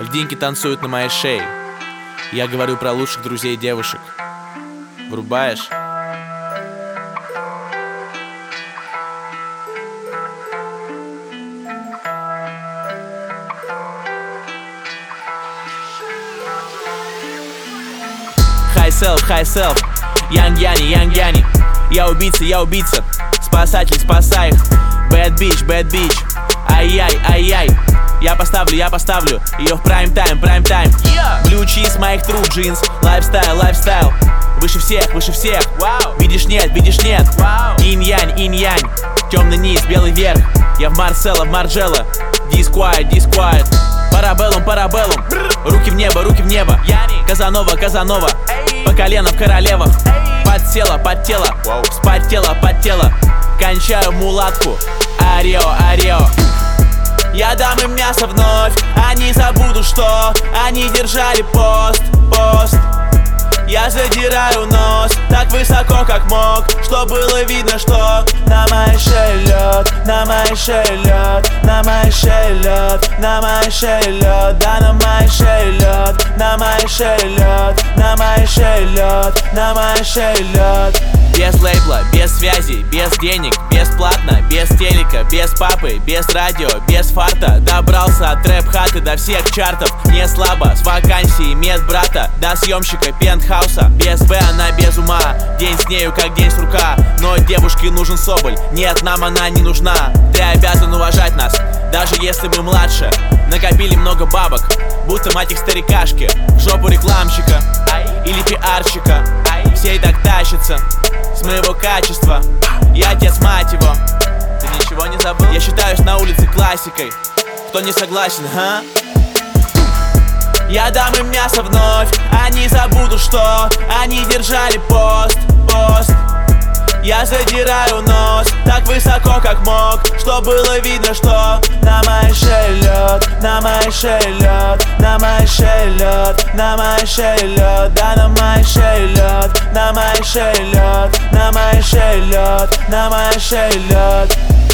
Льдинки танцуют на моей шее. Я говорю про лучших друзей девушек. Врубаешь? High self, Young Yanni. Я убийца, спасатель, спасай их. Bad bitch, ай-яй. Я поставлю ее в прайм-тайм. Blue cheese, моих true jeans, лайфстайл. Выше всех, видишь нет. Инь-янь, темный низ, белый верх. Я в Марджелло, Disquiet. Парабеллум, руки в небо. Казанова, по колено в королевах. Под тело, вспотела. Кончаю мулатку, Арио. Я дам им мясо вновь, они забудут, что они держали пост. Я задираю нос так высоко, как мог, что было видно, что на моей шее лед, да, на моей шее лед, на моей шее лед. Без лейбла, без связи, без денег, бесплатно, без телека, без папы, без радио, без фарта. Добрался от рэп-хаты до всех чартов. Не слабо, с вакансией медбрата до съемщика пентхауса. Без Б она без ума, день с нею как день с рука. Но девушке нужен соболь, нет, нам она не нужна. Ты обязан уважать нас, даже если мы младше. Накопили много бабок, будто мать их старикашки. В жопу рекламщика или пиарщика. Все и так тащатся с моего качества. Я отец, мать его. Ты ничего не забыл? Я считаюсь на улице классикой. Кто не согласен, а? Я дам им мясо вновь, они забудут, что они держали пост. Я задираю нос так высоко, как мог, что было видно, что на моей шее лед, да, на моей шее лед.